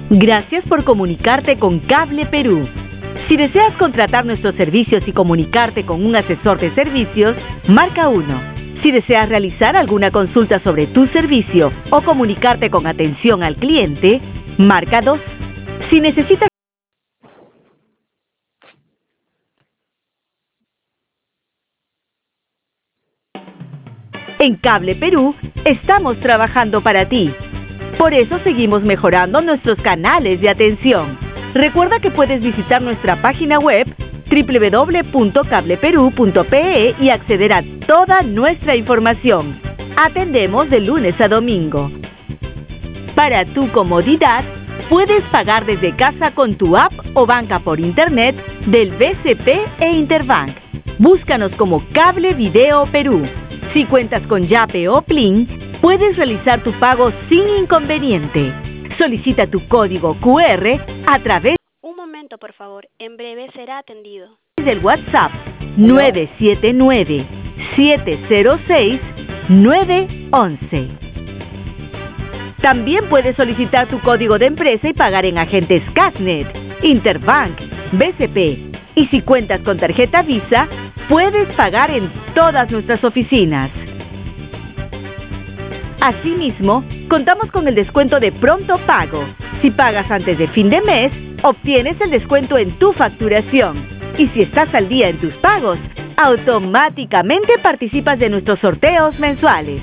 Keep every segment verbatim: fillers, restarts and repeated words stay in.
Gracias por comunicarte con Cable Perú. Si deseas contratar nuestros servicios y comunicarte con un asesor de servicios, marca uno. Si deseas realizar alguna consulta sobre tu servicio o comunicarte con atención al cliente, marca dos. Si necesitas En Cable Perú estamos trabajando para ti. Por eso seguimos mejorando nuestros canales de atención. Recuerda que puedes visitar nuestra página web doble u doble u doble u punto cable perú punto pe e y acceder a toda nuestra información. Atendemos de lunes a domingo. Para tu comodidad, puedes pagar desde casa con tu app o banca por internet del B C P e Interbank. Búscanos como Cable Video Perú. Si cuentas con Yape o Plin, puedes realizar tu pago sin inconveniente. Solicita tu código cu erre a través Un momento, por favor. En breve será atendido. del WhatsApp nueve siete nueve, siete cero seis, nueve uno uno. También puedes solicitar tu código de empresa y pagar en agentes Casnet, Interbank, B C P. Y si cuentas con tarjeta Visa, puedes pagar en todas nuestras oficinas. Asimismo, contamos con el descuento de pronto pago. Si pagas antes de fin de mes, obtienes el descuento en tu facturación. Y si estás al día en tus pagos, automáticamente participas de nuestros sorteos mensuales.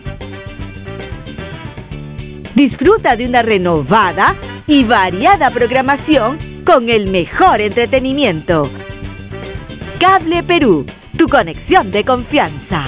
Disfruta de una renovada y variada programación con el mejor entretenimiento. Cable Perú, tu conexión de confianza.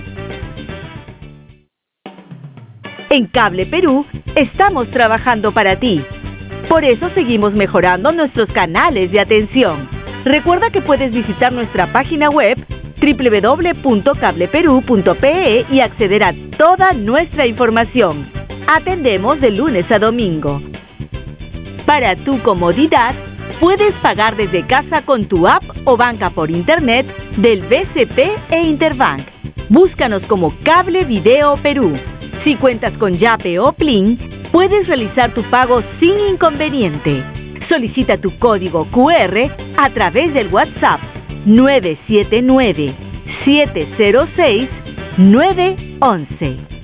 En Cable Perú estamos trabajando para ti. Por eso seguimos mejorando nuestros canales de atención. Recuerda que puedes visitar nuestra página web doble u doble u doble u punto cable perú punto pe e y acceder a toda nuestra información. Atendemos de lunes a domingo. Para tu comodidad, puedes pagar desde casa con tu app o banca por internet del B C P e Interbank. Búscanos como Cable Video Perú. Si cuentas con Yape o Plin, puedes realizar tu pago sin inconveniente. Solicita tu código cu erre a través del WhatsApp nueve siete nueve, siete cero seis, nueve uno uno.